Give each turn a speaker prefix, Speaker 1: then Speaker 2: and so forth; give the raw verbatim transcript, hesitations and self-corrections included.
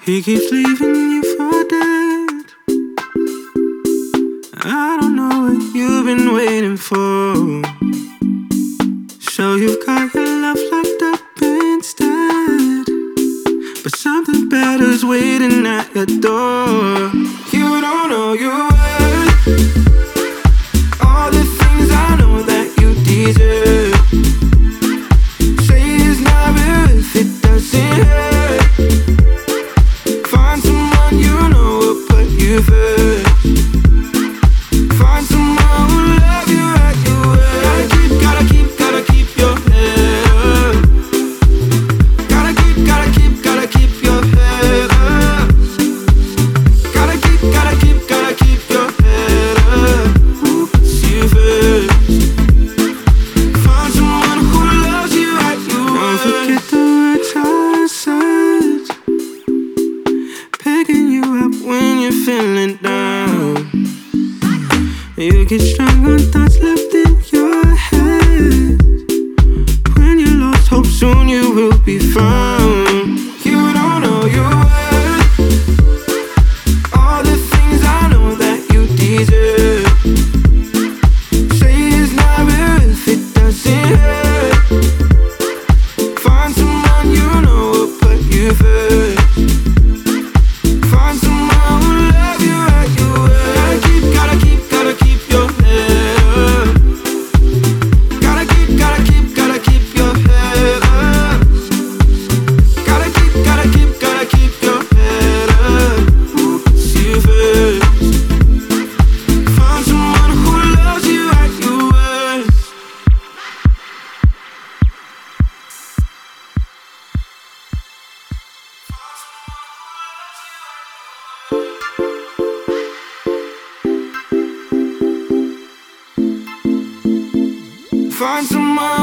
Speaker 1: He keeps leaving you for dead. I don't know what you've been waiting for. So you've got your love locked up instead, but something better's waiting at your door. You don't know your worth, all the things I know that you deserve. Say it's not worth it, doesn't hurt. Find someone you know will put you first. Find someone who love you at your worst. Gotta keep, gotta keep, gotta keep your head up. Gotta keep, gotta keep, gotta keep your head up. Gotta keep, gotta keep, gotta keep your head up. Who puts you first? Find someone who loves you at your worst. Don't forget the words I said, picking you up when you're feeling down. You get strong on thoughts left in your head. When you lost hope, soon you will be found. You don't know your worth, all the things I know that you deserve. Say it's not worth it, doesn't hurt. Find someone you know will put you first. Find someone who love you at your worst. Gotta keep, gotta keep, gotta keep your head up. Gotta keep, gotta keep, gotta keep your head up. Gotta keep, gotta keep, gotta keep your head up. Who puts you first? Find someone who loves you at your worst. Find someone